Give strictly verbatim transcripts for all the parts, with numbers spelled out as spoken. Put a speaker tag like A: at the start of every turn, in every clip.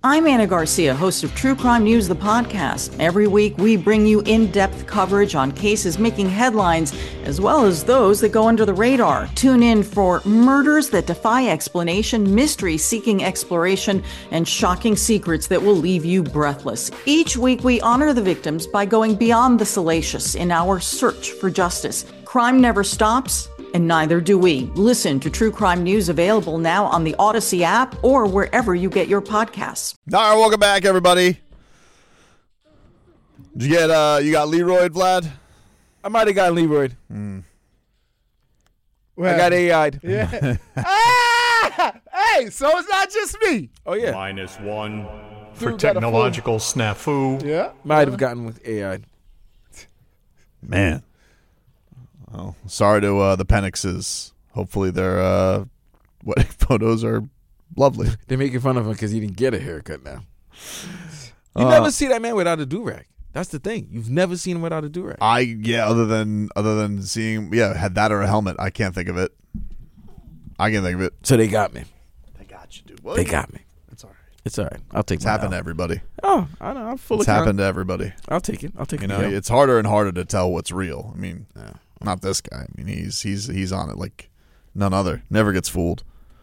A: I'm Anna Garcia, host of True Crime News, the podcast. Every week, we bring you in-depth coverage on cases making headlines, as well as those that go under the radar. Tune in for murders that defy explanation, mystery seeking exploration, and shocking secrets that will leave you breathless. Each week, we honor the victims by going beyond the salacious in our search for justice. Crime never stops, and neither do we. Listen to True Crime News, available now on the Odyssey app or wherever you get your podcasts.
B: All right, welcome back, everybody. Did you get, uh, you got Leroy, Vlad?
C: I might have got Leroy.
B: Mm.
C: Well, I got A I'd.
D: Yeah. ah! Hey, so it's not just me.
C: Oh, yeah.
E: Minus one for
D: Dude got a
E: technological snafu.
D: Yeah.
C: Might have gotten with A I'd.
B: Man. Oh, sorry to uh, the Penixes. Hopefully their uh, wedding photos are lovely.
C: They're making fun of him because he didn't get a haircut now. You
B: Uh,
C: never see that man without a do-rag. That's the thing. You've never seen him without a do-rag.
B: I yeah. Other than other than seeing yeah, had that or a helmet. I can't think of it. I can't think of it.
C: So they got me.
B: They got you, dude. What?
C: They got me.
B: It's all right.
C: It's all right. I'll take
B: It's
C: my
B: happened to
C: L.
B: everybody.
C: Oh, I know. I'm full
B: It's
C: of
B: happened to everybody.
C: I'll take it. I'll take
B: You
C: it.
B: know,
C: Yeah.
B: it's harder and harder to tell what's real. I mean,
C: Yeah.
B: not this guy. I mean, he's he's he's on it like none other. Never gets fooled.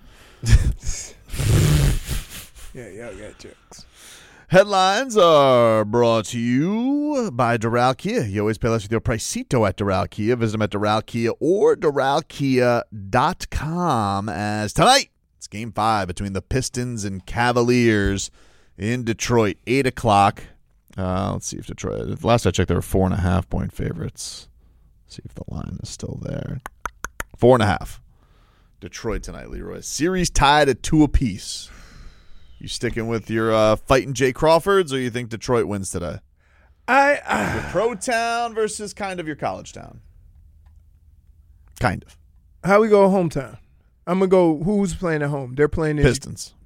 D: Yeah, yeah, I got jokes.
B: Headlines are brought to you by Doral Kia. You always pay less with your pricito at Doral Kia. Visit them at Doral Kia or Doral Kia dot com. As tonight, it's game five between the Pistons and Cavaliers in Detroit, eight o'clock. Uh, let's see if Detroit, last I checked, they were four and a half point favorites. Let's see if the line is still there. Four and a half. Detroit tonight, Leroy. Series tied at two apiece. You sticking with your uh, fighting Jay Crawfords, or you think Detroit wins today?
D: I, uh,
B: Your pro town versus kind of your college town. Kind of.
D: how we go hometown? I'm gonna go. Who's playing at home? They're playing in
B: Pistons.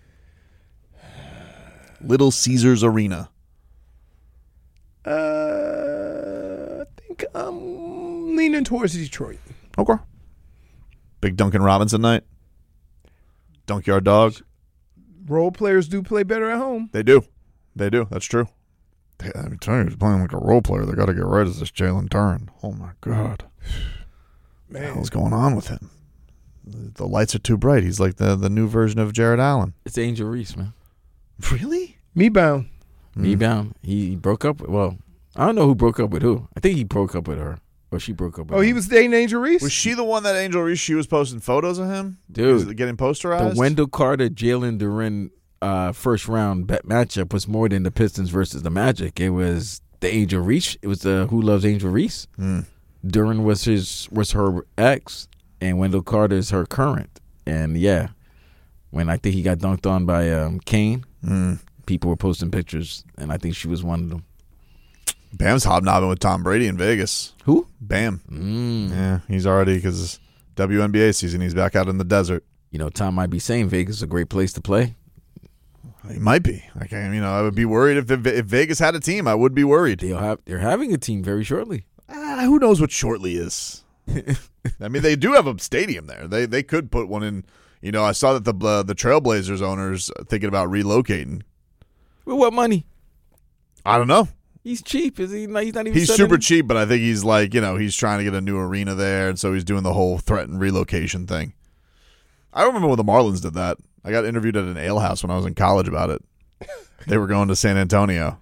B: Little Caesars Arena.
D: Uh, I think I'm leaning towards Detroit.
B: Okay. Big Duncan Robinson night. Dunkyard Dog.
D: Role players do play better at home.
B: They do. They do. That's true. They, I'm telling you, he's playing like a role player. They got to get rid of this Jalen Duren. Oh, my God. What the
D: Man,
B: hell's going on with him? The, the lights are too bright. He's like the, the new version of Jared Allen.
C: It's Angel Reese, man.
B: Really?
D: me bound.
C: Me
B: Mm.
C: bound. He, he broke up. Well, I don't know who broke up with who. I think he broke up with her. Or she broke up with
D: Oh, he
C: him.
D: was dating Angel Reese.
B: Was she the one that Angel Reese, she was posting photos of him?
C: Dude,
B: Was it getting posterized?
C: The Wendell Carter, Jalen Duren uh, first round bet matchup was more than the Pistons versus the Magic. It was the Angel Reese. It was the Who Loves Angel Reese.
B: Mm.
C: Duren was his was her ex, and Wendell Carter is her current. And yeah, when I think he got dunked on by um, Kane,
B: Mm.
C: people were posting pictures, and I think she was one of them.
B: Bam's hobnobbing with Tom Brady in Vegas.
C: Who?
B: Bam.
C: Mm.
B: Yeah, he's already, because W N B A season, he's back out in the desert.
C: You know, Tom might be saying Vegas is a great place to play.
B: He might be. Like, I- you know, I would be worried if if Vegas had a team. I would be worried.
C: They'll have they're having a team very shortly.
B: Ah, who knows what shortly is? I mean, they do have a stadium there. They they could put one in. You know, I saw that the uh, the Trailblazers owners are thinking about relocating.
C: With what money?
B: I don't know.
C: He's cheap. Is he? Not, he's not even.
B: He's
C: selling
B: super
C: it?
B: cheap, but I think he's like, you know, he's trying to get a new arena there, and so he's doing the whole threatened relocation thing. I remember when the Marlins did that. I got interviewed at an ale house when I was in college about it. They were going to San Antonio.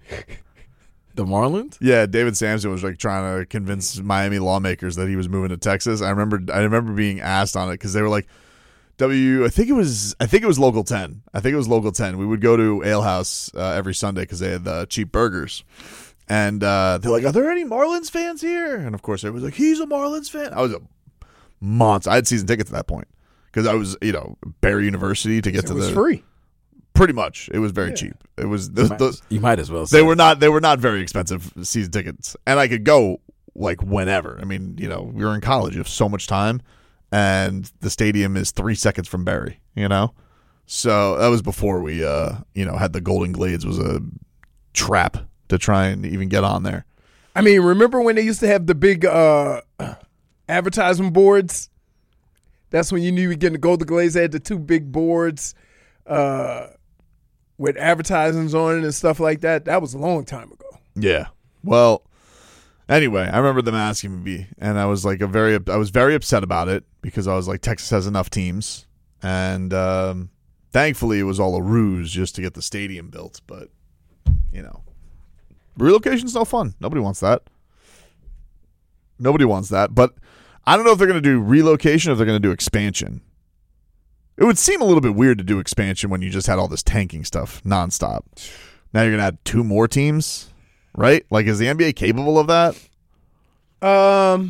C: The Marlins?
B: Yeah, David Sampson was like trying to convince Miami lawmakers that he was moving to Texas. I remember I remember being asked on it because they were like, W, I think it was I think it was Local ten. I think it was Local ten. We would go to Ale House uh, every Sunday because they had the cheap burgers. And uh, they're like, are there any Marlins fans here? And of course, everybody's like, he's a Marlins fan. I was a monster. I had season tickets at that point because I was, you know, Barry University to get
D: It
B: to
D: was
B: the
D: free.
B: Pretty much, it was very
D: Yeah.
B: cheap. It was the,
C: You might,
B: the,
C: you might as well.
B: they
C: say.
B: were not they were not very expensive season tickets, and I could go like whenever. I mean, you know, we were in college; you have so much time, and the stadium is three seconds from Barry. You know, so that was before we, uh, you know, had the Golden Glades was a trap to try and even get on there.
D: I mean, remember when they used to have the big uh, advertisement boards? That's when you knew you were getting the Golden Glades. They had the two big boards. Uh, with advertisements on it and stuff like that, that was a long time ago.
B: Yeah. Well, anyway, I remember them asking me, and I was like a very, I was very upset about it because I was like, Texas has enough teams, and um, thankfully it was all a ruse just to get the stadium built. But you know, relocation's no fun. Nobody wants that. Nobody wants that. But I don't know if they're going to do relocation or if they're going to do expansion. It would seem a little bit weird to do expansion when you just had all this tanking stuff nonstop. Now you're going to add two more teams, right? Like, is the N B A capable of that?
D: Um,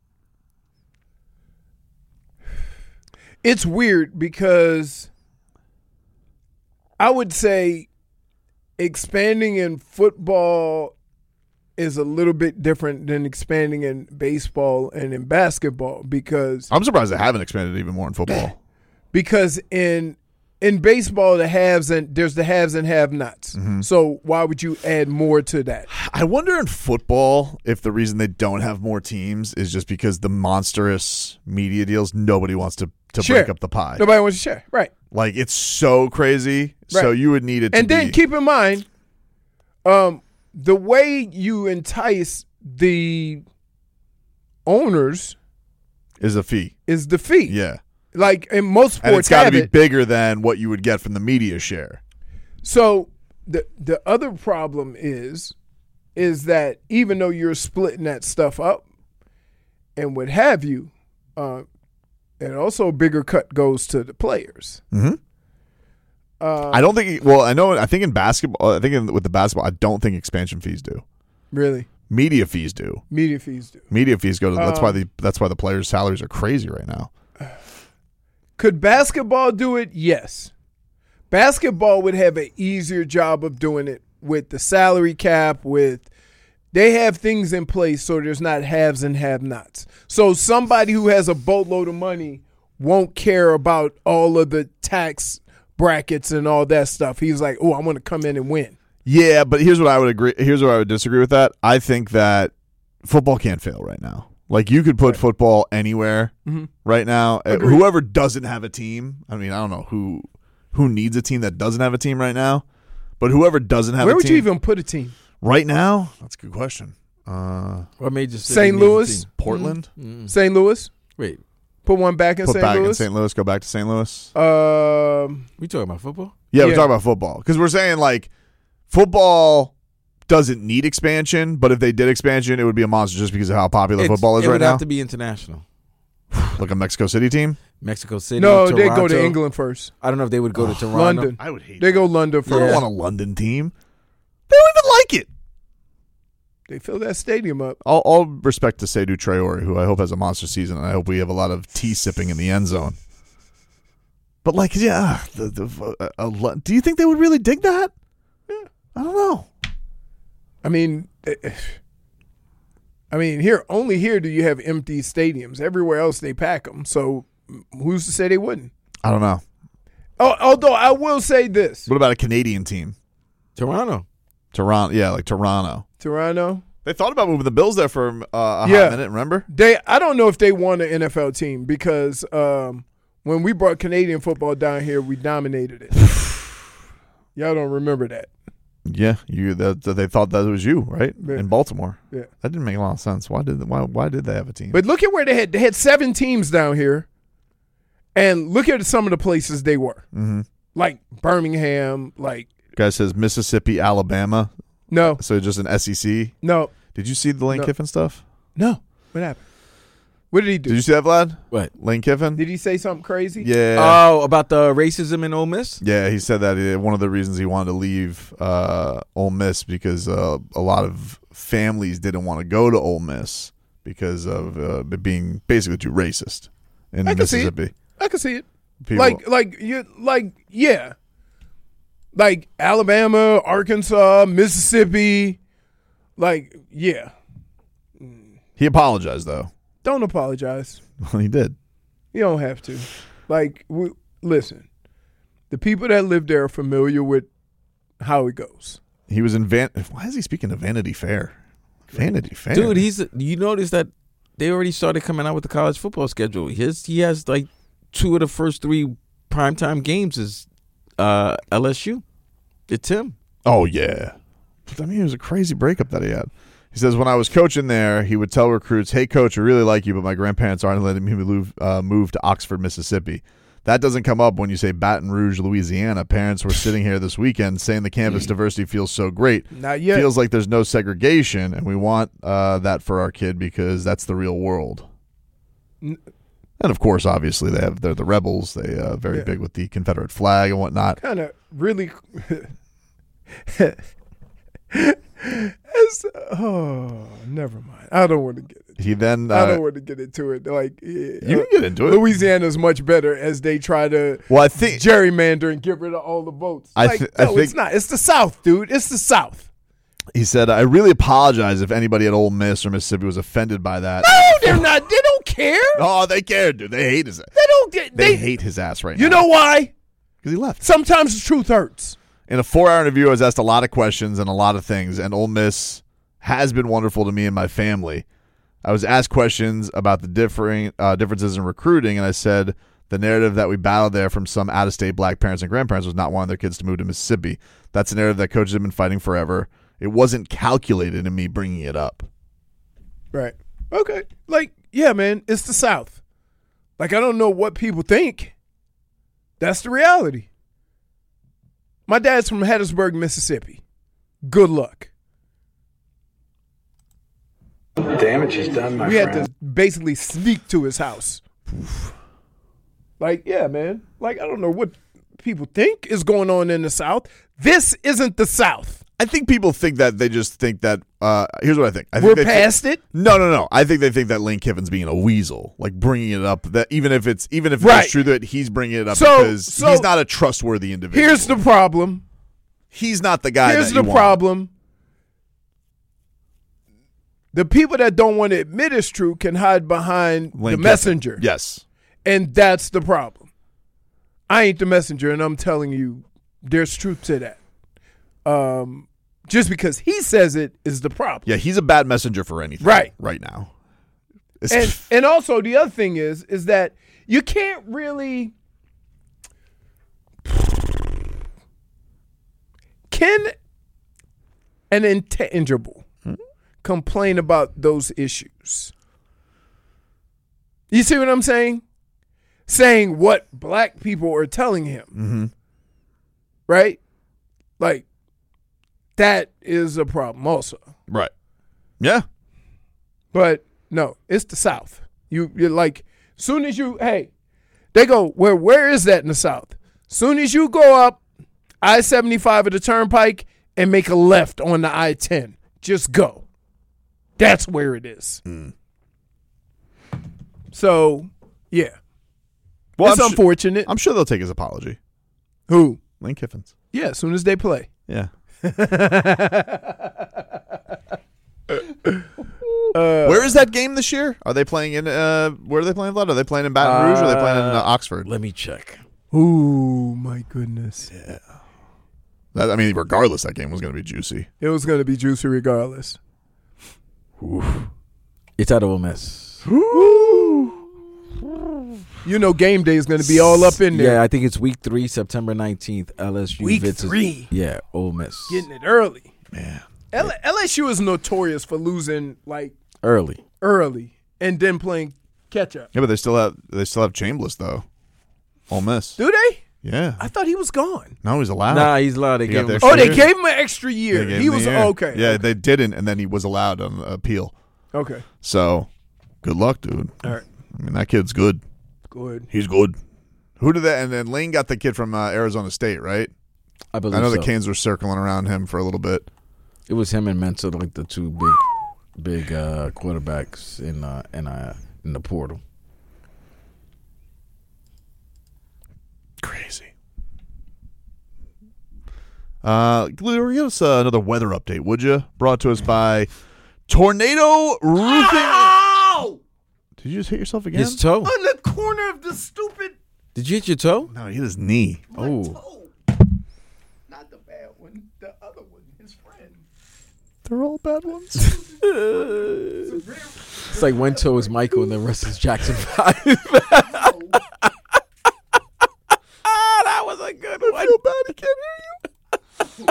D: it's weird because I would say expanding in football is a little bit different than expanding in baseball and in basketball because
B: I'm surprised they haven't expanded even more in football.
D: Because in in baseball, the haves and there's the haves and have-nots.
B: Mm-hmm.
D: So why would you add more to that?
B: I wonder in football if the reason they don't have more teams is just because the monstrous media deals, nobody wants to, to
D: Sure.
B: break up the pie.
D: Nobody wants to share, right?
B: Like, it's so crazy. So
D: Right.
B: you would need it to
D: And then
B: be-
D: keep in mind, um, the way you entice the owners
B: is a fee.
D: is the fee.
B: Yeah.
D: Like in most
B: And it's
D: sports
B: got to
D: have
B: be
D: it.
B: bigger than what you would get from the media share.
D: So the the other problem is is that even though you're splitting that stuff up and what have you, uh, and also a bigger cut goes to the players.
B: Mm-hmm.
D: Uh,
B: I don't think. Well, I know. I think in basketball. I think in, with the basketball, I don't think expansion fees do.
D: Really,
B: Media fees do.
D: media fees do.
B: Media fees go to. That's why
D: Um,
B: the. That's why the players' salaries are crazy right now.
D: Could basketball do it? Yes. Basketball would have an easier job of doing it with the salary cap, with they have things in place so there's not haves and have-nots. So somebody who has a boatload of money won't care about all of the tax brackets and all that stuff. He's like, oh, I'm going to come in and win.
B: Yeah, but here's what I would agree. Here's what I would disagree with that. I think that football can't fail right now. Like, you could put football anywhere
D: Mhm.
B: right now. Uh,
D: Agreed.
B: Whoever doesn't have a team. I mean, I don't know who who needs a team that doesn't have a team right now. But whoever doesn't have
D: Where
B: a
D: would
B: team
D: you even put a team?
B: right now, that's a good question. Uh,
C: What major city
D: Saint
C: needs a
D: Louis?
C: team?
B: Portland.
C: Mm.
D: Saint Louis?
C: Wait,
D: Put one back in
B: Put
D: Saint
B: back
D: Louis?
B: in Saint Louis. Go back to Saint Louis.
D: Um,
C: we talking about football?
B: Yeah, we're
D: Yeah.
B: talking about football because we're saying like football doesn't need expansion, but if they did expansion, it would be a monster just because of how popular
C: It's-
B: football is
C: it
B: right
C: would
B: now.
C: have to be international.
B: Like a Mexico City team.
C: Mexico City.
D: no,
C: Toronto.
D: they go to England first.
C: I don't know if they would go to Toronto.
D: London.
B: I would hate.
D: They go London
B: I
D: first.
B: don't
C: Yeah.
B: want a London team. They don't even like it.
D: They fill that stadium up.
B: All, all respect to Seydou Traore, who I hope has a monster season, and I hope we have a lot of tea sipping in the end zone. But like, yeah, the, the, uh, a, a, do you think they would really dig that? Yeah, I don't know.
D: I mean, eh, I mean, here only here do you have empty stadiums. Everywhere else they pack them. So who's to say they wouldn't?
B: I don't know.
D: Oh, although I will say this:
B: What about a Canadian team?
C: Toronto.
B: Toronto, yeah, like Toronto.
D: Toronto,
B: They thought about moving the Bills there for uh, a
D: Yeah.
B: hot minute. Remember?
D: they I don't know if they want an N F L team because um, when we brought Canadian football down here, we dominated it. Y'all don't remember that?
B: Yeah, you. That, that they thought that was you, right?
D: Yeah.
B: In Baltimore.
D: Yeah.
B: That didn't make a lot of sense. Why did why why did they have a team?
D: But look at where they had. They had seven teams down here, and look at some of the places they were.
B: mm-hmm.
D: Like Birmingham, like
B: Guy says Mississippi, Alabama.
D: no,
B: So just an S E C.
D: no,
B: Did you see the Lane
D: No.
B: Kiffin stuff?
D: no. What happened? What did he do?
B: Did you see that, Vlad?
C: What?
B: Lane Kiffin?
D: Did he say something crazy?
B: Yeah.
C: Oh, about the racism in Ole Miss?
B: Yeah, he said that uh, one of the reasons he wanted to leave uh, Ole Miss because uh, a lot of families didn't want to go to Ole Miss because of uh, it being basically too racist in
D: I can see it.
B: Mississippi.
D: I can see it.
B: People,
D: Like, like you, like, yeah, like Alabama, Arkansas, Mississippi, like, yeah.
B: he apologized though.
D: Don't apologize.
B: Well, he did.
D: You don't have to. Like, we, listen, the people that live there are familiar with how it goes.
B: He was in Van. Why is he speaking of Vanity Fair? Vanity Fair,
C: Dude, he's you notice that they already started coming out with the college football schedule. His he has like two of the first three primetime games is uh, L S U. It's him.
B: Oh, yeah. I mean, it was a crazy breakup that he had. He says, when I was coaching there, he would tell recruits, hey, coach, I really like you, but my grandparents aren't letting me move, uh, move to Oxford, Mississippi. That doesn't come up when you say Baton Rouge, Louisiana. Parents were sitting here this weekend saying the campus diversity feels so great.
D: Not yet.
B: Feels like there's no segregation, and we want uh, that for our kid because that's the real world. And, of course, obviously, they have, they're the rebels. They uh, very
D: Yeah.
B: big with the Confederate flag and whatnot.
D: Kind of really. It's, oh, never mind. I don't want to get it.
B: He then
D: I
B: uh,
D: don't want to get into it. Like yeah,
B: you can get into it.
D: Louisiana's much better as they try to
B: Well, I think
D: gerrymander and get rid of all the votes.
B: I
D: like,
B: th- I
D: no,
B: think-
D: it's not. It's the South, dude. It's the South.
B: he said, I really apologize if anybody at Ole Miss or Mississippi was offended by that.
D: No, they're not. They don't care.
B: Oh, they care, dude. They hate his ass.
D: They don't get.
B: They,
D: They,
B: hate his ass right
D: You
B: now.
D: know why?
B: Because he left.
D: Sometimes the truth hurts.
B: In a four-hour interview, I was asked a lot of questions and a lot of things, and Ole Miss has been wonderful to me and my family. I was asked questions about the differing uh, differences in recruiting, and I said the narrative that we battled there from some out-of-state black parents and grandparents was not wanting their kids to move to Mississippi. That's a narrative that coaches have been fighting forever. It wasn't calculated in me bringing it up.
D: Right. Okay. Like, yeah, man, it's the South. Like, I don't know what people think. That's the reality. My dad's from Hattiesburg, Mississippi. Good luck.
F: Damage is done, my
D: We had
F: friend.
D: to basically sneak to his house. Like, yeah, man. Like, I don't know what people think is going on in the South. This isn't the South.
B: I think people think that they just think that. Uh, here's what I think. I think
D: We're
B: they thi-
D: past it.
B: No, no, no. I think they think that Lane Kiffin's being a weasel, like bringing it up. That even if it's even if
D: Right.
B: it's true that he's bringing it up
D: So-
B: because
D: so-
B: he's not a trustworthy individual.
D: Here's the problem.
B: he's not the guy.
D: Here's
B: that you
D: the
B: want.
D: problem. The people that don't want to admit it's true can hide behind
B: Lane
D: the
B: Kiffin.
D: messenger.
B: Yes.
D: And that's the problem. I ain't the messenger, and I'm telling you, there's truth to that. Um, just because he says it is the problem.
B: Yeah, he's a bad messenger for anything.
D: Right.
B: Right now. It's-
D: And and also the other thing is is that you can't really can an intangible complain about those issues. You see what I'm saying? Saying what black people are telling him.
B: Mhm.
D: Right? Like, that is a problem also.
B: right. Yeah.
D: But no, it's the South. You you're like, soon as you hey, they go, where where is that in the South? Soon as you go up I seventy-five at the turnpike and make a left on the I ten. Just go. That's where it is.
B: Mm.
D: So, yeah.
B: Well,
D: it's
B: I'm, su-
D: unfortunate.
B: I'm sure they'll take his apology.
D: Who?
B: Lane Kiffin's.
D: Yeah, as soon as they play.
B: Yeah.
D: Uh,
B: Where is that game this year? Are they playing in? Uh, where are they playing? Are they playing in Baton Rouge or are they playing in uh, Oxford?
C: Let me check.
D: Ooh, my goodness.
B: That, I mean, regardless, that game was going to be juicy.
D: It was going to be juicy regardless.
C: It's at Ole Miss.
D: You know game day is going to be all up in there.
C: Yeah, I think it's week three, September nineteenth. L S U
D: Week
C: versus-
D: three.
C: Yeah, Ole Miss.
D: Getting it early.
B: Man.
D: L- LSU is notorious for losing like
C: Early.
D: early and then playing catch up.
B: Yeah, but they still have they still have Chambliss though. Ole Miss.
D: Do they?
B: Yeah.
D: I thought he was gone.
B: No, he's allowed.
C: Nah, he's allowed to
B: He
C: get
B: got
C: him.
B: their
D: Oh, they
B: Sure.
D: gave him an extra year.
B: They gave
D: He
B: him
D: was
B: the year.
D: okay.
B: Yeah,
D: okay.
B: they didn't, and then he was allowed on appeal.
D: Okay.
B: So, good luck, dude.
D: All right.
B: I mean, that kid's good.
D: Good.
B: He's good. Who did that? And then Lane got the kid from uh, Arizona State, right?
C: I believe
B: I know
C: so.
B: the Canes were circling around him for a little bit.
C: It was him and Mensa, like the two big, big uh, quarterbacks in uh, in uh, in the portal.
B: Crazy. Uh, Glue, give us uh, another weather update, would you? Brought to us by Tornado Roofing.
D: Ow!
B: Did you just hit yourself again?
C: His toe.
D: On the corner of the stupid
C: Did you hit your toe?
B: No, he hit his knee.
C: Oh,
D: toe. Not the bad one. The other one. His friend.
B: They're all bad ones.
C: it's like one toe is Michael and the rest is Jackson Five. That was a good one.
B: I feel bad. He can't hear you.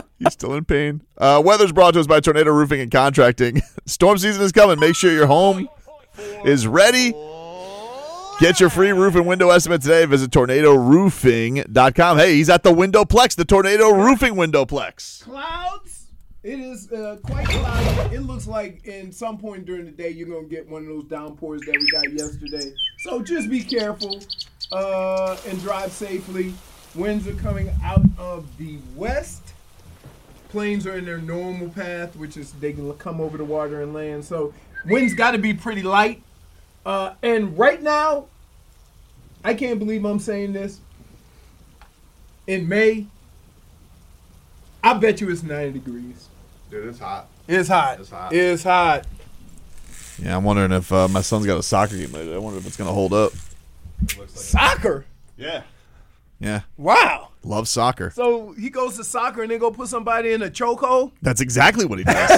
B: Still in pain. Uh, weather's brought to us by Tornado Roofing and Contracting. Storm season is coming. Make sure your home is ready. Get your free roof and window estimate today. Visit tornado roofing dot com. Hey, he's at the Windowplex, the Tornado Roofing Windowplex.
D: Clouds. It is uh, quite cloudy. It looks like in some point during the day you're going to get one of those downpours that we got yesterday. So just be careful uh, and drive safely. Winds are coming out of the west. Planes are in their normal path, which is they can come over the water and land. So winds got to be pretty light. Uh, and right now, I can't believe I'm saying this. In May, I bet you it's ninety degrees.
B: Dude, it's hot.
D: It's hot.
B: It's hot.
D: It's hot.
B: Yeah, I'm wondering if uh, my son's got a soccer game later. I wonder if it's going to hold up.
D: Soccer?
B: Yeah. Yeah.
D: Wow.
B: Love soccer.
D: So he goes to soccer and then go put somebody in a chokehold?
B: That's exactly what he does.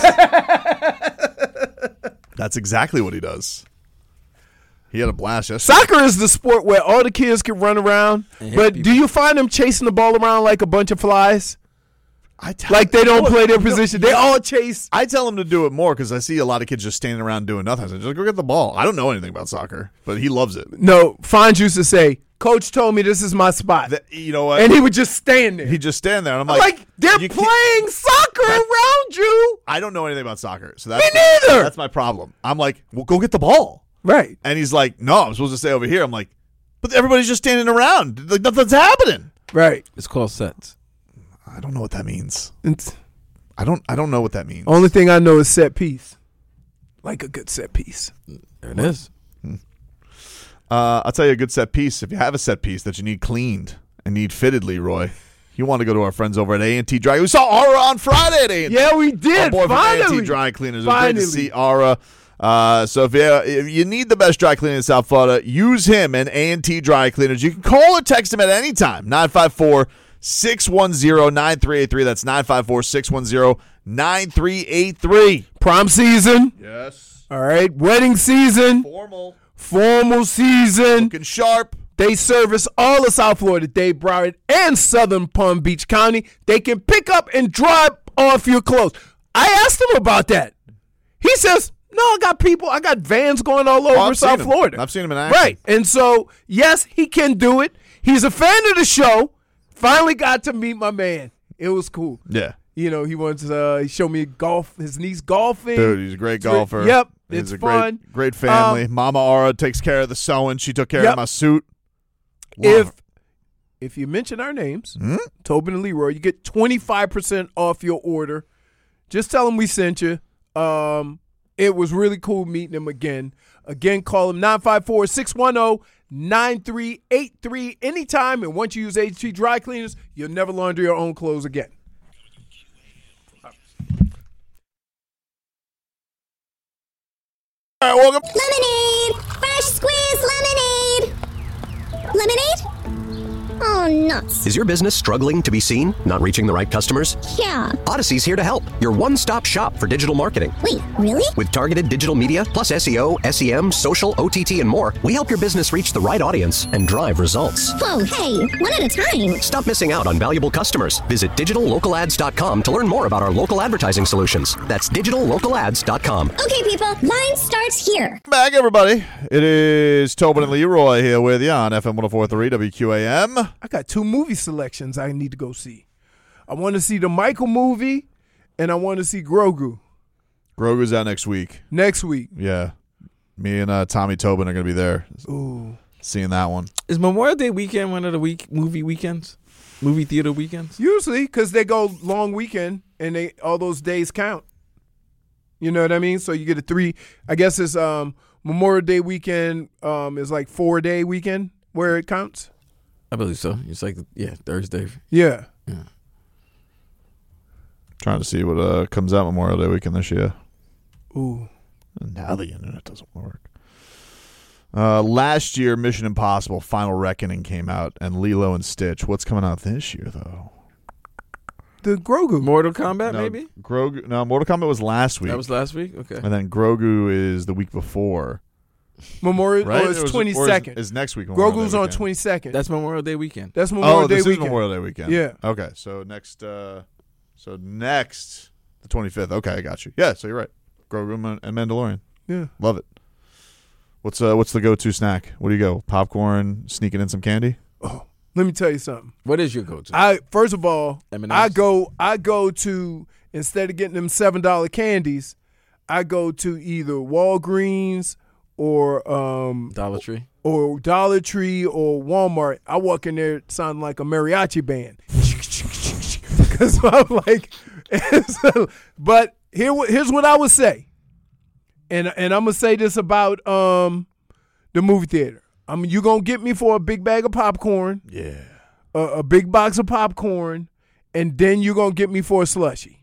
B: That's exactly what he does. He had a blast yesterday.
D: Soccer is the sport where all the kids can run around, but do you find them chasing the ball around like a bunch of flies?
B: I tell
D: Like they don't
B: Look,
D: play their
B: you know,
D: position. They all chase.
B: I tell him to do it more because I see a lot of kids just standing around doing nothing. I say, just go get the ball. I don't know anything about soccer, but he loves it.
D: No, Fonz used to say, Coach told me this is my spot.
B: That, you know what?
D: And he would just stand there.
B: He'd just stand there. And I'm
D: I'm
B: like,
D: like, they're
B: you can't-
D: playing soccer around you.
B: I don't know anything about soccer. So that's
D: Me neither.
B: That's my problem. I'm like, well, go get the ball.
D: Right.
B: And he's like, no, I'm supposed to stay over here. I'm like, but everybody's just standing around. Like, nothing's happening.
D: Right.
C: It's called sets.
B: I don't know what that means.
D: It's,
B: I don't I don't know what that means.
D: only thing I know is set piece. Like a good set piece.
C: There it is.
B: Uh, I'll tell you a good set piece. If you have a set piece that you need cleaned and need fitted, Leroy, you want to go to our friends over at A and T Dry. We saw Aura on Friday at A and T.
D: Yeah, we
B: Our
D: did.
B: boy from A and T
D: Finally.
B: Dry Cleaners. It was great to
D: Finally.
B: see Aura. Uh, so if you, if you need the best dry cleaning in South Florida, use him and A and T Dry Cleaners. You can call or text him at any time. nine five four, six one zero, nine three eight three. That's nine five four, six one zero, nine three eight three.
D: Prom season.
B: Yes.
D: All right. Wedding season.
B: Formal.
D: Formal season.
B: Looking sharp.
D: They service all of South Florida, Dade, Broward, and Southern Palm Beach County. They can pick up and drop off your clothes. I asked him about that. He says, no, I got people, I got vans going all over
B: Oh, I've
D: South
B: seen him.
D: Florida.
B: I've seen him in action.
D: Right. And so, yes, he can do it. He's a fan of the show. Finally got to meet my man. It was cool.
B: Yeah.
D: You know, he wants uh he showed me golf, his niece golfing.
B: Dude, he's a great golfer.
D: Yep.
B: He's
D: It's
B: a
D: fun.
B: great, great family.
D: Um,
B: Mama Aura takes care of the sewing. She took care
D: Yep.
B: of my suit. Love
D: If
B: her.
D: if you mention our names,
B: Hmm?
D: Tobin and Leroy, you get twenty-five percent off your order. Just tell them we sent you. Um, it was really cool meeting them again. Again, call them nine five four, six one zero, nine three eight three anytime. And once you use H T Dry Cleaners, you'll never launder your own clothes again.
B: All right, welcome.
G: Lemonade! Fresh squeezed lemonade! Lemonade? Oh, nuts.
H: Is your business struggling to be seen, not reaching the right customers?
G: Yeah.
H: Odyssey's here to help. Your one-stop shop for digital marketing.
G: Wait, really?
H: With targeted digital media, plus S E O, S E M, social, O T T, and more, we help your business reach the right audience and drive results.
G: Whoa, hey, one at a time.
H: Stop missing out on valuable customers. Visit digital local ads dot com to learn more about our local advertising solutions. That's digital local ads dot com.
G: Okay, people, line starts here.
B: Back, everybody. It is Tobin and Leroy here with you on F M one oh four point three W Q A M.
D: I got two movie selections I need to go see. I want to see the Michael movie, and I want to see Grogu
B: Grogu's out next week.
D: next week.
B: Yeah. Me and uh, Tommy Tobin are going to be there
D: Ooh.
B: seeing that one.
C: Is Memorial Day weekend one of the week movie weekends? Movie theater weekends?
D: Usually, because they go long weekend, and they all those days count. You know what I mean? So you get a three. I guess it's um, Memorial Day weekend um, is like four day weekend where it counts.
C: I believe so. It's like, yeah, Thursday.
D: Yeah.
B: Trying to see what uh, comes out Memorial Day weekend this year.
D: Ooh.
B: And now the internet doesn't work. Uh, last year, Mission Impossible Final Reckoning came out, and Lilo and Stitch. What's coming out this year, though?
D: The Grogu.
C: Mortal Kombat,
B: no,
C: maybe?
B: Grogu. No, Mortal Kombat was last week.
C: That was last week? Okay.
B: and then Grogu is the week before.
D: Memorial.
B: Right?
D: Oh, it's
B: Or is it-
D: twenty
B: or is-
D: second.
B: Is next week Memorial
D: Grogu's
B: Day
D: on
B: weekend?
D: twenty second.
C: That's Memorial Day weekend.
D: That's Memorial
B: Oh,
D: Day
B: this
D: weekend.
B: is Memorial Day weekend.
D: Yeah.
B: Okay, so next uh, So next, the twenty-fifth. Okay, I got you. Yeah, so you're right. Grogu and Mandalorian.
D: Yeah.
B: Love it. What's uh what's the go-to snack? What do you go? Popcorn, sneaking in some candy?
D: Oh, let me tell you something.
C: What is your go-to?
D: I first of all,
C: M and M's?
D: I go I go to instead of getting them seven dollar candies, I go to either Walgreens or um
C: Dollar Tree.
D: or Dollar Tree or Walmart. I walk in there sounding like a mariachi band because I'm like, but here here's what I would say, and and I'm gonna say this about um the movie theater. I mean, you gonna get me for a big bag of popcorn,
B: Yeah.
D: a, a big box of popcorn, and then you're gonna get me for a slushie.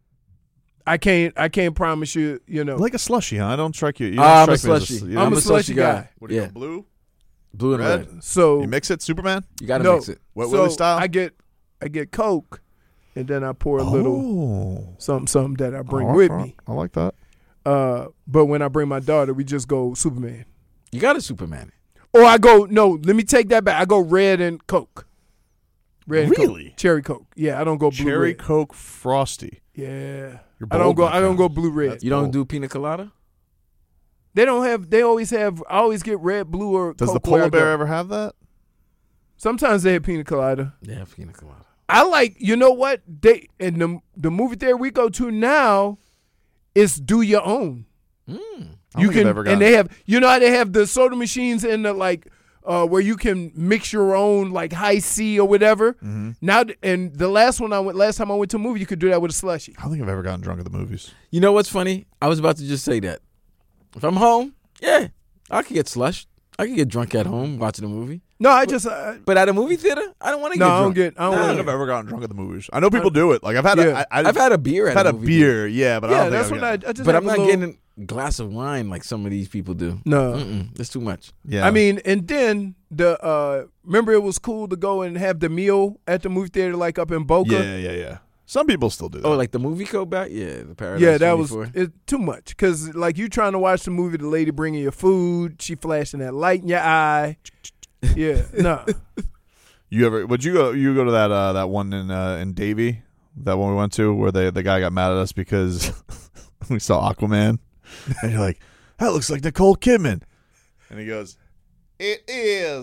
D: I can't I can't promise you, you know.
B: Like a slushie, huh? I don't strike you. you don't
C: Uh, I'm a
B: strike me as
C: slushie.
B: you know,
D: I'm a
C: slushie
D: slushie guy.
B: What do you
C: Yeah.
B: go, blue?
C: Blue and
B: Red?
C: red.
D: So
B: You mix it, Superman?
C: You got to
D: no,
C: mix it.
B: Wet
D: so
B: Willy style?
D: I get I get Coke, and then I pour a little
B: Oh.
D: something something that I bring
B: All right,
D: with
B: all right.
D: me.
B: I like that.
D: Uh, but when I bring my daughter, we just go Superman.
C: You got a Superman.
D: Or I go no. Let me take that back. I go red and Coke. Red and
B: Really?
D: Coke. Cherry Coke. Yeah, I don't go blue
B: Cherry
D: red.
B: Coke Frosty.
D: Yeah,
B: You're
D: I don't
B: bold,
D: go.
B: my
D: I don't
B: friend.
D: go blue red.
B: That's
C: You don't
B: bold.
C: do pina colada?
D: They don't have. They always have. I always get red, blue, or
B: Does
D: Coke
B: the
D: where I
B: polar bear
D: go.
B: ever have that?
D: Sometimes they have pina colada.
C: Yeah, pina colada.
D: I like. You know what? They and the the movie theater we go to now is do your own.
B: I don't
D: You
B: think
D: can
B: I've ever gotten
D: and they have. You know how they have the soda machines in the like. Uh, where you can mix your own like high C or whatever.
B: Mm-hmm.
D: Now and the last one I went, last time I went to a movie, you could do that with a slushie.
B: I don't think I've ever gotten drunk at the movies.
C: You know what's funny? I was about to just say that. If I'm home, yeah, I could get slushed. I could get drunk at home watching a movie.
D: No, I just uh,
C: But at a movie theater, I don't want to
D: no,
C: get
D: I don't
C: drunk.
D: get. I
B: I
D: don't
B: don't
D: want
B: think
D: to.
B: I've ever gotten drunk at the movies. I know people do it. Like I've had,
D: Yeah.
B: a, I,
C: I've had a beer
B: I've
C: at
B: had
C: a
B: a
C: movie
B: beer, yeah, but I
D: Yeah,
B: don't
D: that's
B: think
D: what I.
B: I've
D: I just.
C: But
D: have
C: I'm
D: a
C: not
D: little,
C: getting a glass of wine like some of these people do.
D: No.
C: Mm-mm, that's too much.
B: Yeah,
D: I mean, and then the uh remember it was cool to go and have the meal at the movie theater, like up in Boca.
B: yeah, yeah, yeah. Some people still do that.
C: Oh, like the movie code back? Yeah, the Paradise
D: Yeah, that was
C: twenty-four.
D: it, too much because like you trying to watch the movie, the lady bringing your food, she flashing that light in your eye. Yeah, no.
B: You ever? Would you go? You go to that uh, that one in uh, in Davie, that one we went to, where they the guy got mad at us because we saw Aquaman, and you're like, that looks like Nicole Kidman, and he goes, it is.